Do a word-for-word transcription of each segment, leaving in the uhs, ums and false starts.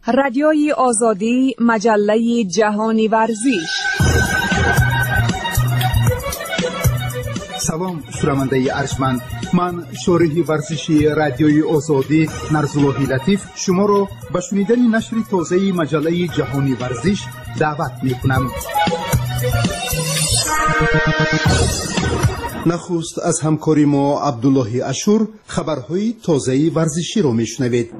رادیوی آزادی، مجله جهانی ورزش. سلام شنونده ارجمند، من شارح ورزشی رادیوی آزادی نرزاللهی لطیف شما را به شنیدن نشر تازه مجله جهانی ورزش دعوت می‌کنم. نخست از همکاری ما عبدالله اشور خبرهای تازه ورزشی را میشنوید.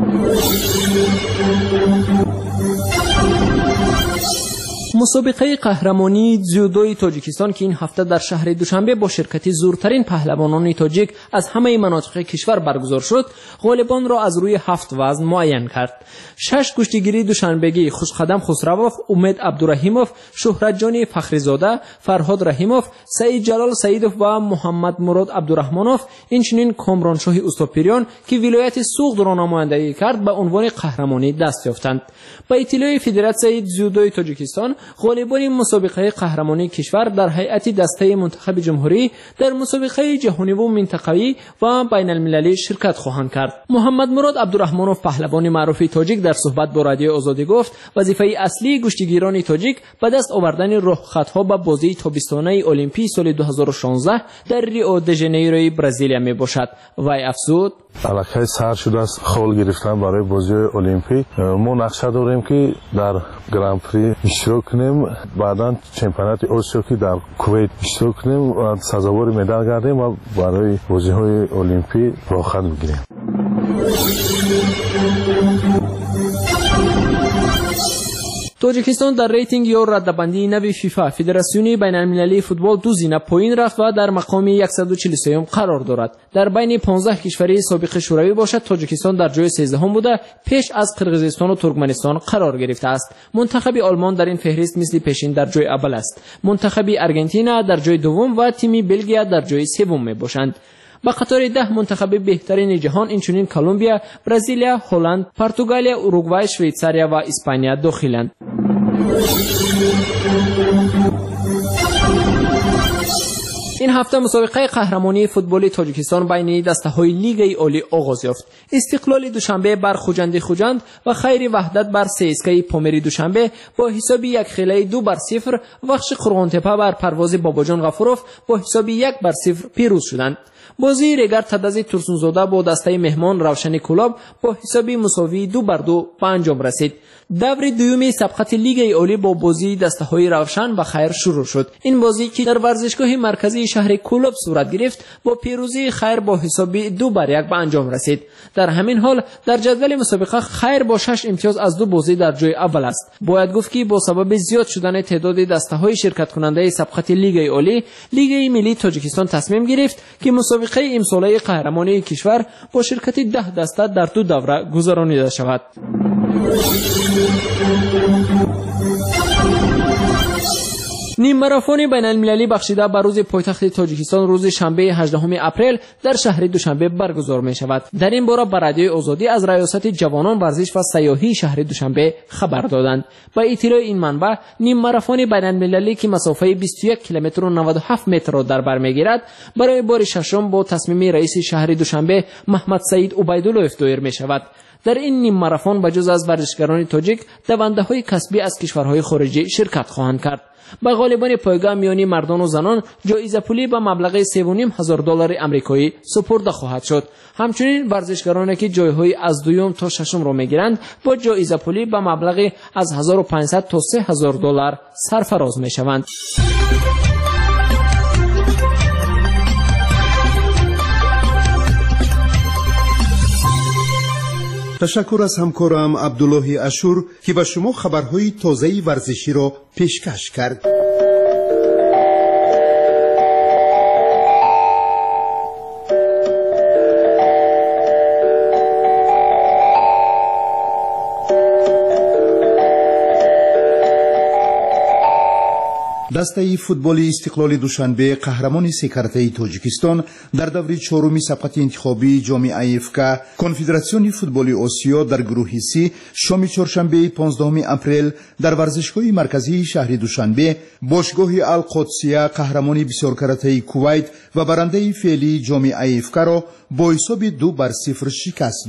مسابقه قهرمانی дзیودوی تاجیکستان که این هفته در شهر دوشنبه با شرکت زورترین پهلوانان تاجیک از همه مناطق کشور برگزار شد، غالبان را از روی هفت وزن معین کرد. شش کشتیگیری دوشنبگی خوشقدم خسروف، امید عبدالرحیموف، شهرت جانی فخریزاده، فرهاد رحیموف، سعید جلال سعیدوف و محمد مراد عبدالرحمنوف، اینچنین کامرانشاه اوستاپیریان که ولایت سوغد را نمایندگی کرد به عنوان قهرمانی دست یافتند. با اطلاع فدراسیون дзیودوی تاجیکستان، غالبان مسابقه قهرمانی کشور در هیئت دسته منتخب جمهوری در مسابقه جهانی و منطقه‌ای و بین المللی شرکت خواهند کرد. محمد مراد عبدالرحمنوف پهلوان معروف تاجیک در صحبت با رادیو آزادی گفت وظیفه اصلی گشتیگیران تاجیک به دست آوردن راهخطها به بازی تابستانه المپی سال دو هزار و شانزده در ریو د ژانیروی برزیلیا می باشد. وی افزود: علاقه سر شده است خول گرفتن برای بازی المپیک. ما نقشه داریم که در گران پری اشتراک کنیم، بعداً چمپیونات آسیا که در کویت اشتراک کنیم و سزاوار مدال گردیم و برای بازی‌های المپیک راحت بگیریم. تاجیکستان در ریتینگ یا رده‌بندی نوی فیفا فدراسیون بین المللی فوتبال دو زینه پایین رفت و در مقام صد و چهل و سه قرار دارد. در بین پانزده کشوری سابق شوروی باشد تاجیکستان در جای سیزدهم بوده، پیش از قرقیزستان و ترکمنستان قرار گرفته است. منتخب آلمان در این فهرست مثل پیشین در جای اول است. منتخب آرژانتین در جای دوم و تیم بلژیا در جای سوم میباشند. با قطار ده منتخب بهترین جهان اینچنین کلمبیا، برزیلیا، هلند، پرتغالیا، اوروگوئه، شویتزاریا و اسپانیا داخلند. این هفته مسابقه قهرمانی فوتبال تاجیکستان بین دسته‌های لیگ عالی آغاز یافت. استقلال دوشنبه بر خوجند خوجند و خیر وحدت بر سیسکای پامری دوشنبه با حساب یک خیلی دو بر صفر، وخش قرغنتپه بر پرواز باباجان غفوروف با حساب یک بر صفر پیروز شدند. بازی ریگر تدازی ترسونزاده با دسته مهمان روشن کلاب با حسابی مساوی دو بر دو به انجام رسید. دور دوم سبقت لیگ عالی با بازی دسته‌های روشن و خیر شروع شد. این بازی که در ورزشگاه مرکزی شهر کلاب صورت گرفت با پیروزی خیر با حسابی دو بر یک به انجام رسید. در همین حال در جدول مسابقه خیر با شش امتیاز از دو بازی در جای اول است. باید گفت که با سبب زیاد شدن تعداد دسته‌های شرکت کننده سبقت لیگ عالی، لیگ ملی تاجیکستان تصمیم گرفت که مسابقه امساله قهرمانی کشور با شرکت ده دسته در دو دوره گذرانیده شود. نیم ماراتون بین المللی بخشیده بر روز پایتخت تاجیکستان روز شنبه هجدهم اپریل در شهر دوشنبه برگزار می شود. در این باره به رادیو آزادی از ریاست جوانان ورزش و سیاحی شهر دوشنبه خبر دادند. با اطلاع این منبع نیم ماراتون بین المللی که مسافت بیست و یک کیلومتر و نود و هفت متر را در بر میگیرد برای بار ششم با تصمیم رئیس شهر دوشنبه محمد سعید عبیدالله دایر می شود. در این نیم ماراتون بجز از ورزشکاران تاجیک دونده‌های کسبی از کشورهای خارجی شرکت خواهند کرد. با غالبان پایگاه میانی مردان و زنان جایزه پولی به مبلغ سه و نیم هزار دلار آمریکایی سپرده خواهد شد. همچنین ورزشکارانی که جایهای از دوم تا ششم را میگیرند با جایزه پولی به مبلغ از هزار و پانصد تا سه هزار دلار سرفراز میشوند. تشکر از همکارم عبدالله اشور که به شما خبرهای تازه ورزشی را پیشکش کرد. دسته فوتبال استقلال دوشنبه قهرمان سکرته تاجیکستان در دوره چهارم سبقت انتخابی جام افک کنفدراسیون فوتبال آسیا در گروه سی شام چهارشنبه پانزدهم اپریل در ورزشگاه مرکزی شهر دوشنبه باشگاه القدسیه قهرمان بسیارکرته کویت و برنده فعلی جام افک را با حساب دو بر صفر شکست داد.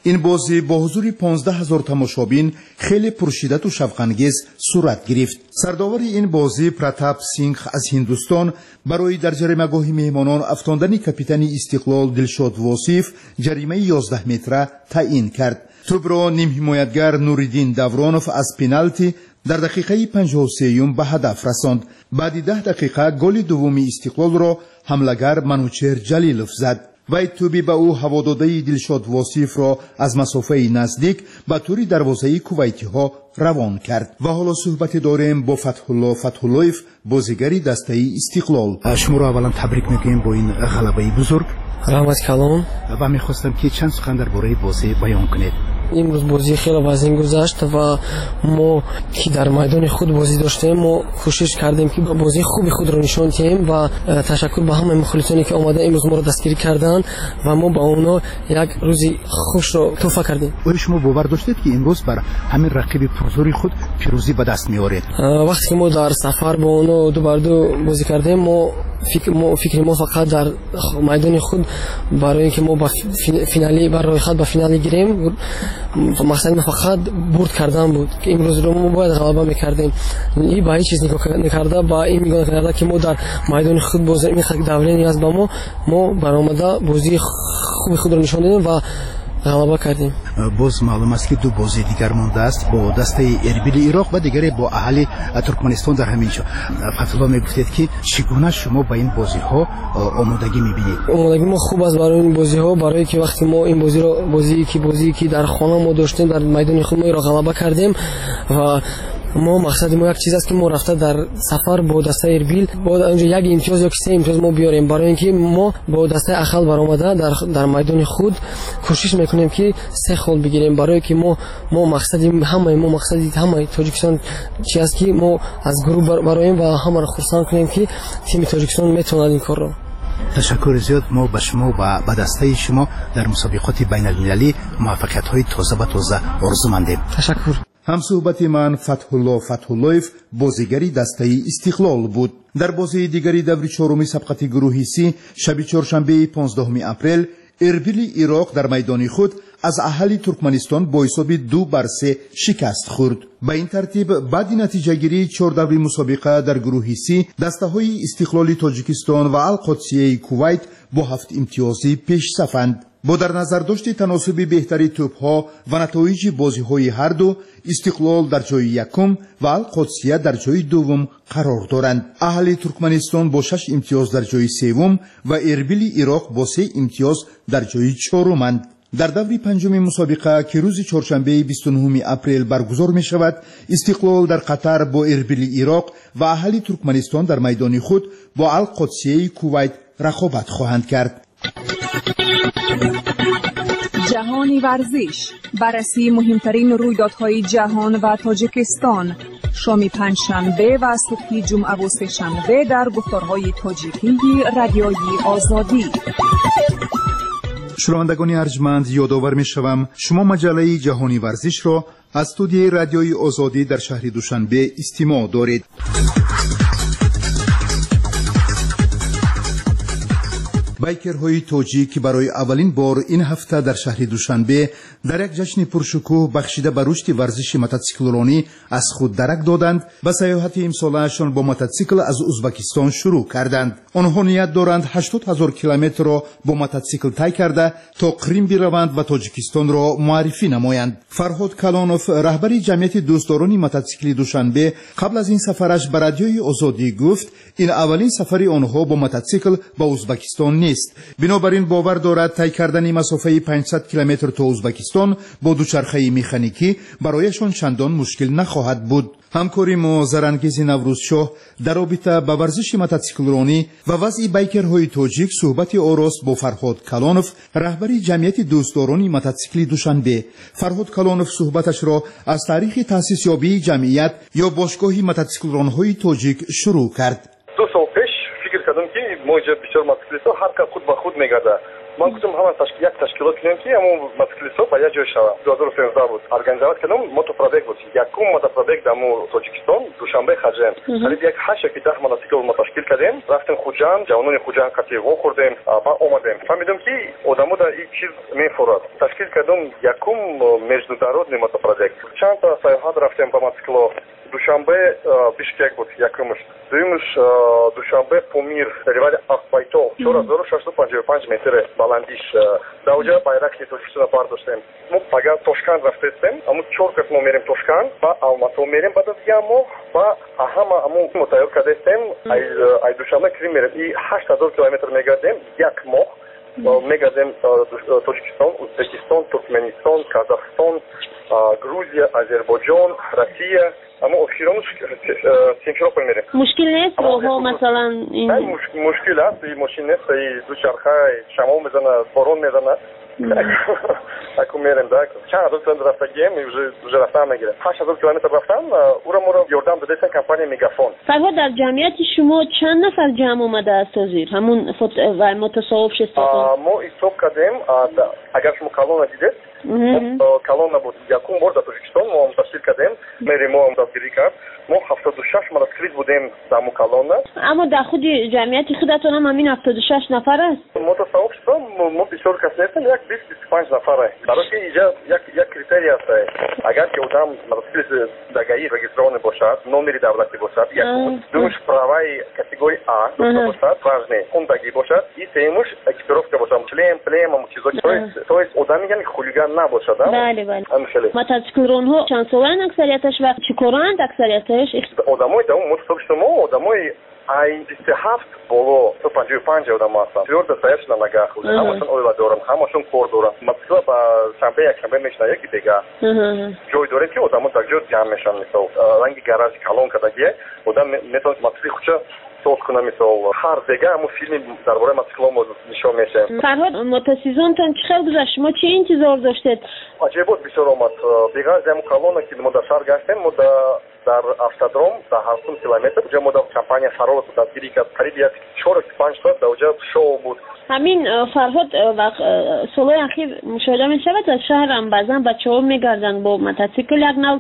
این بازی با حضور پانزده هزار تماشابین خیلی پرشدت و شوق‌انگیز صورت گرفت. سرداور این بازی پراتاپ سینگ از هندوستان برای در جریمه‌گاه مهمانان افکندن کاپیتان استقلال دلشاد واصف جریمه یازده متره تعیین کرد. توپ را نیم حمایتگر نوریدین دورانوف از پنالتی در دقیقه پنجاه و سه به هدف رساند. بعد ده دقیقه گل دوم استقلال را حمله‌گر منوچهر جلیلوف زد. وی توپی به او هواداده دلشاد واصف را از مسافه نزدیک به طور دروازه کویتی ها روان کرد. و حالا صحبت داریم با فتحالله فتحالله‌یف بازیگری دسته استقلال. شما را اولا تبریک میگیم با این غلبه بزرگ. رحمت کلام. و میخواستم که چند سخن درباره بازی بیان کنید. امروز بازی خیلی وزین گذشت و ما که در میدان خود بازی داشتیم ما کوشش کردیم که بازی خوبی خود را نشان دهیم و تشکر به همه مخالفانی که آمده امروز ما را دستگیری کردند و ما با اونا یک روزی خوش را تحفه کردیم. آیا شما باور داشتید که امروز بر همین رقیب پرزوری خود پیروزی به دست میارید؟ وقتی که ما در سفر با اونا دو بر دو بازی کردیم ما فکر ما فکر ما فقط در میدان خود برای اینکه ما با فینالی برای خود به فینالی گیریم مقصد ما فقط برد کردن بود که امروز رو ما باید غلبه میکردیم. این با هیچ چیز نگاه نکرده با این نگاه کرده که ما در میدان خود بازی این دوره نیاز به ما ما برآمده بازی خوب خود رو نشان دادیم و غلبه کردیم. باز معلوم است که دو بازی دیگر مانده است با دسته اربیل عراق و دیگری با اهالی ترکمنستان در همین جا. فتحالله میگفتید که چگونه شما با این بازی ها آمادگی میبینید؟ آمادگی ما خوب است برای این بازی ها، برای که وقتی ما این بازی را بازی که بازی که در خانه ما داشتیم در میدان خود ما را غلبه کردیم و ما مقصد ما یک چیز است که ما رفته در سفر با دسته اربیل با اونجا یک امتیاز یا سه امتیاز ما بیاریم برای اینکه ما با دسته اقل برآمده در در میدان خود کوشش میکنیم که سه خال بگیریم برای که ما ما مقصد همه ما مقصد همه تاجیکستان چی است که ما از گروه برایم و همه را خرسند کنیم که تیم تاجیکستان میتواند این کار را. تشکر زیاد. ما به شما و به دسته شما در مسابقات بین المللی موفقیت های تازه به تازه آرزومندیم. تشکر. هم صحبت من فتحالله فتحالله‌یف بازیگری دسته استقلال بود. در بازی دیگری دور چهارم سبقت گروهی سی شب چهارشنبه پانزدهم اپریل اربیل عراق در میدان خود از اهالی ترکمنستان با حساب دو بر سه شکست خورد. به این ترتیب بعد نتیجه گیری چهار دور مسابقه در گروه سی دسته های استقلال تاجیکستان و القدسیه کویت با هفت امتیازی پیش صفند. با در نظر داشت تناسب بهتری توپ ها و نتایج بازی های هر دو استقلال در جای یکم و القدسیه در جای دوم قرار دارند. اهالی ترکمنستان با شش امتیاز در جای سوم و اربیل عراق با سه امتیاز در جای چهارمند. در دور پنجم مسابقه که روز چهارشنبه بیست و نهم اپریل برگزار می شود استقلال در قطر با اربیل عراق و اهالی ترکمنستان در میدان خود با القدسیه کویت رقابت خواهند کرد. جهانی ورزش، بررسی مهمترین رویدادهای جهان و تاجیکستان، شام پنجشنبه و صبح جمعه و سه‌شنبه در گفتارهای تاجیکی رادیوی آزادی. شنوندگان ارجمند، یادآور می‌شوم شما مجله جهانی ورزش را از استودیوی رادیوی آزادی در شهر دوشنبه استماع دارید. بایکرهای تاجیک برای اولین بار این هفته در شهر دوشنبه در یک جشن پرشکوه بخشیده به رشد ورزش موتورسیکلرانی از خود درک دادند. به سیاحت امساله‌شان با موتورسیکل از ازبکستان شروع کردند. آنها نیت دارند هشتاد هزار کیلومتر را با موتورسیکل طی کرده تا قریم بروند و تاجیکستان را معرفی نمایند. فرهاد کلانوف رهبر جمعیت دوستداران موتورسیکل دوشنبه قبل از این سفرش به رادیوی آزادی گفت این اولین سفر آنها با موتورسیکل به ازبکستان نیست. بنابراین باور دارد طی کردن مسافه پانصد کیلومتر تا ازبکستان با دوچرخه مکانیکی برایشان چندان مشکل نخواهد بود. همکاری ما زرانگیز نوروزشاه در رابطه با ورزش موتورسیکلرانی و وضع بایکرهای تاجیک صحبت آراست با فرهاد کلانوف رهبر جمعیت دوستداران موتورسیکل دوشنبه. فرهاد کلانوف صحبتش را از تاریخ تأسیس یابی جمعیت یا باشگاه موتورسیکلرانهای تاجیک شروع کرد. دو سال پیش فکر کردم که ما мо инҷа бисёр мотоциклистҳо ҳар кас худ ба худ мегарда. ман гуфтам ҳама як ташкилот кунем ки ҳамон мотоциклистҳо ба як ҷой шаванд. ду ҳазору сенздаҳ буд организоват кардам, мотопробег буд. Якум мотопробег дар Тоҷикистон душанбе хаҷем. қариб як ҳашт ки даҳ мотоцикл мо ташкил кардем. рафтем Хуҷанд, ҷавонони Хуҷанд қатъи вохӯрдем, ба омадем. фаҳмидем ки одамо дар ин чиз мефурад. ташкил кардам якум международный мотопробег. чанд та саёҳат рафтем ба мотоцикло. Душанбе Бишкек буд якумш. Дуюмш Душанбе Помир, перевади Ахбайтол, чор ҳазору шашсад у панҷоҳу панҷ метр баландиш. Дар онҷа байраки Тоҷикистона бардоштем. Мо ага Тошканд рафтем, аму чор кас мо мерем Тошканд, ба Алмато мерем баъд аз як моҳ ва ҳама аму мутайёр кардем. Ай Душанбе Крим мерем. И ҳашт ҳазор километр мегардем як моҳ. Мегардем Тоҷикистон, Узбекистон, Туркменистон, Казахстон, Грузия, Азербайҷон, Россия. Аммо охирон Симферополь мерем. Мушкил нест роҳҳо масалан? Мушкил аст, мошин нест, дучарха шамол мезанад, борон мезанад. Ако мерем да, чанд ҳазор километр рафтагием, уже рафтан мегирем. ҳашт ҳазор километр рафтан, ура моро ёрдам додестан компания Мегафон. Фарҳод, дар ҷамъияти шумо чанд нафар ҷамъ омадааст ҳозир? Ҳамун мотосообществото? Мо ҳисоб кардем, агар шумо Калона дидед, Калона буд якум бор дар Тоҷикистон мо ташкил кардем, мери мо дастгирӣ кард. мо ҳафтоду шаш мотоциклист будем дар Калона. Аммо дар худи ҷамъияти худатон ҳам ҳамин ҳафтоду шаш нафар аст? Мотосообщество мо бисёр кас нестем, як бист бисту панҷ нафар аст. Барои ки инҷа як критерий аст. Агар ки одам мотоциклист дагаи регистрирован бошад, номери давлатӣ бошад, якум, думуш праваи категория А дошта бошад, важне, он даги бошад, и сеюмуш экипировка бошад, шлем, плем, ҳамун чизо. То есть одами яъни хулиган набошад. Бале, бале. Мотоциклронҳо чанд солаанд аксарияташ ва чӣ коранд аксарияташ? Одамои дар он мотосообщество мо одамои ай бисту ҳафт боло то панҷоҳу панҷ одам ҳастанд. Тӯёрда саят шуда нагах буд. Ҳамашон оила доранд, ҳамашон кор доранд. Мотоцикл ба шанбе якшанбе мешинад яки бега. Ҷой дорем ки одамо дар ҷо ҷамъ мешаванд. Мисол ранги гаражи калон кардагие одам метавонад мотоцикли худша соз кунад. Мисол ҳар бега ҳамун филми дар бораи мотоцикло мо нишон мешавем. Фарҳод, мотосезонтон чӣ хел гузашт? Шумо чӣ интизор доштед? Аҷибот бисёр омад. Бега аз ҳамун калона ки мо дар шаҳр гаштем, мо дар автодром дар ҳаштум километр ҷо мо дар компания Фарод дастгирӣ кард. қариб як чор панҷ соат дар онҷа шоу буд. ҳамин Фарҳод, солҳои ахир мушоҳида мешавад аз шаҳрам баъзан бачаҳо мегарданд бо мотоцикл, як нав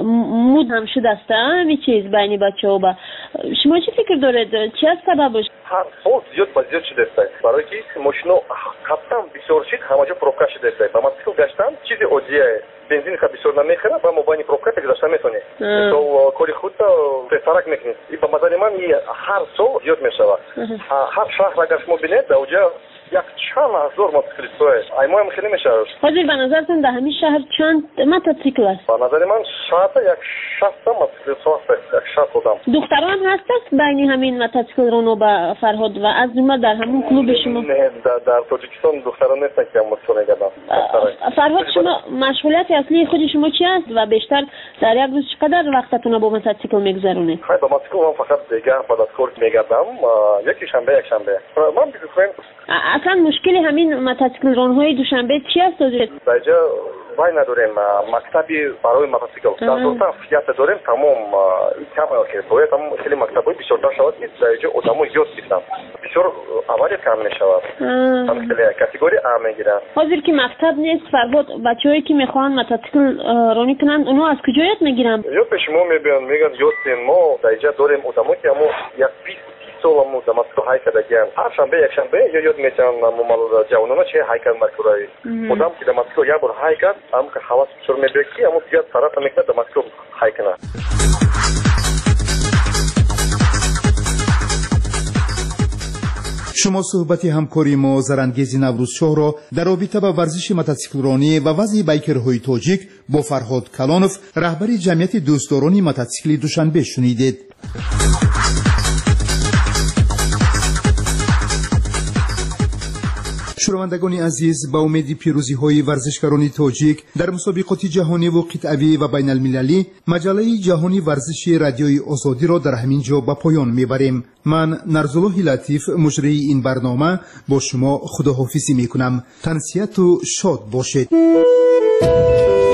муд ҳам шудааста ҳамин чиз байни бачаҳо. Ба шумо чӣ фикр доред? Чӣ аст сабабаш? ҳар сол зиёд ба зиёд шудааст. барои ки мошино қаттан бисёр шид, ҳама ҷо пробка шудааст. ба мотоцикл гаштан чизи оддия бензин ха бисёр намехӯрад, ба мобайни пробка гузашта метавонед. То кори худта песарак мекунед. И ба назари ман ҳар сол зиёд мешавад. ҳар шаҳр агар шумо бинед дар онҷа як чанд ҳазор мотоциклистҳо аст. аймоям хеле мешавад. ҳозир ба назартон дар ҳамин шаҳр чанд мотоцикл аст? ба назари ман шаҳрда як шастта мотоциклистҳо ҳастанд, як шаст одам. духтарон ҳастаст байни ҳамин мотоциклронҳо ба Фарҳод ва аз ҷумла дар ҳамун клуби шумо? Не, дар Тоҷикистон духтарон нестанд ки мотоцикл мегарданд. Фарҳод, шумо машғулияти аслии худи шумо чӣ аст ва бештар дар як рӯз чӣ қадар вақтатонро бо мотоцикл мегузаронед? Хай ба мотоцикл ман фақат бега бададкор мегардам, яки шанбе якшанбе. Ман бизнесмен. Аслан мушкили ҳамин мотоциклронҳои Душанбе чӣ аст ҳозир? Дар ҷо вай надорем мактаби барои мотоцикл. Дар зота фиата дорем тамом бояд ҳам хеле мактабҳои бисёртар шавад ки дар ҷо одамо ёд гиранд. Бисёр авария кам мешавад. Хеле категория А мегиранд. ҳозир ки мактаб нест, Фарҳод, бачаҳое ки мехоҳанд мотоцикл ронӣ кунанд, онҳо аз куҷо ёд мегиранд? Ёд пеши мо мебиёнд, мегӯянд ёд ден. Мо дар ҷо дорем одамо ки ҳамо як бист соламу дар мотоцикл ҳай кардагианд. ҳар шанбе якшанбе ё ёд метавонанд мумал ҷавонона чӣ ҳай кард маркураи. Одам ки дар мотоцикл як бор ҳай кард, ҳам ки ҳавас бисёр мебиёд ки ҳамо дигар тарафа мекунад дар мотоцикл ҳай кунад. шумо суҳбати ҳамкори мо Зарангези Наврӯзшоҳро дар робита ба варзиши мотоциклронӣ ва вазъи байкерҳои тоҷик бо Фарҳод Калонов, раҳбари ҷамъияти дӯстдорони мотоцикли Душанбе шунидед. шунавандагони азиз, ба умеди пирӯзиҳои варзишгарони тоҷик дар мусобиқоти ҷаҳониву қитъавӣ ва байналмилалӣ, маҷалаи ҷаҳони варзиши радиои озодиро дар ҳамин ҷо ба поён мебарем. ман Нарзуллоҳи Латиф, муҷрии ин барнома, бо шумо худоҳофизӣ мекунам. тансияту шод бошед.